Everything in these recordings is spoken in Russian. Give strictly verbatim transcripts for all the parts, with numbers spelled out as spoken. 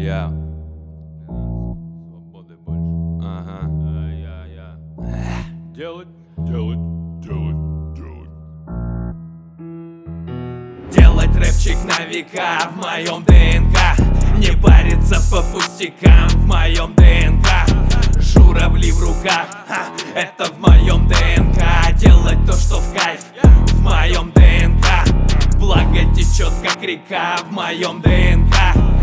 Я. Свободы больше. Ага. А, я, я. Делать, делать, делать, делать. Делать рэпчик на века в моем ДНК. Не париться по пустякам в моем ДНК. Журавли в руках, ха, это в моем ДНК. Делать то, что в кайф в моем ДНК. Благо течет, как река в моем ДНК.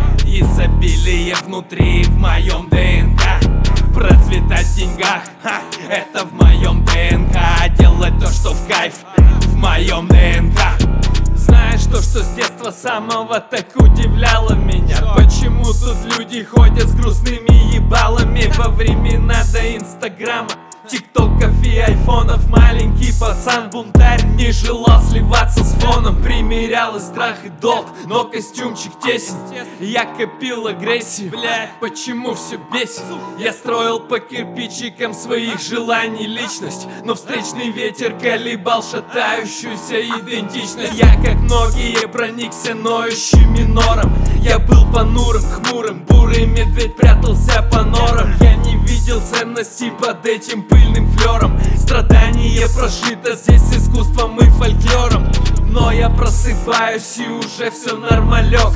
Изобилие внутри в моем ДНК. Процветать в деньгах, ха, это в моем ДНК. Делать то, что в кайф в моем ДНК. Знаешь то, что с детства самого так удивляло меня? Почему тут люди ходят с грустными ебалами во времена до инстаграма, тиктоков и айфонов? Маленький пацан-бунтарь не желал сливаться с фоном. Примерял и страх, и долг, но костюмчик тесен. Я копил агрессию, блядь, почему все бесит? Я строил по кирпичикам своих желаний личность, но встречный ветер колебал шатающуюся идентичность. Я, как многие, проникся ноющим минором. Я был понурым, хмурым, бурый медведь прятался по норам. Я не видел ценности под этим пыльным флером. Страдание прожито здесь искусством и фольклором. Но я просыпаюсь и уже все нормалек.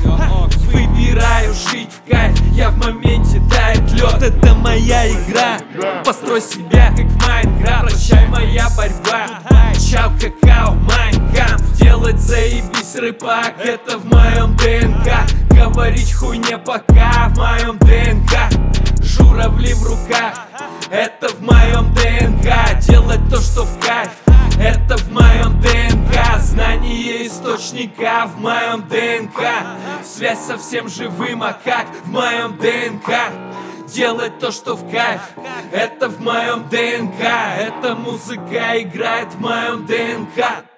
Выбираю жить в кайф, я в моменте тает лед. Это моя игра, построй себя как в Майнкрафт. Прощай моя борьба, чау какао, Майнкамп. Делать заебись рыбак, это в моем ДНК. Говорить хуйне пока в моем ДНК. Журавли в руках, это в моем ДНК. Делать то, что в кайф, это в моем ДНК. Знание источника в моем ДНК. Связь со всем живым, а как в моем ДНК. Делать то, что в кайф, это в моем ДНК. Эта музыка играет в моем ДНК.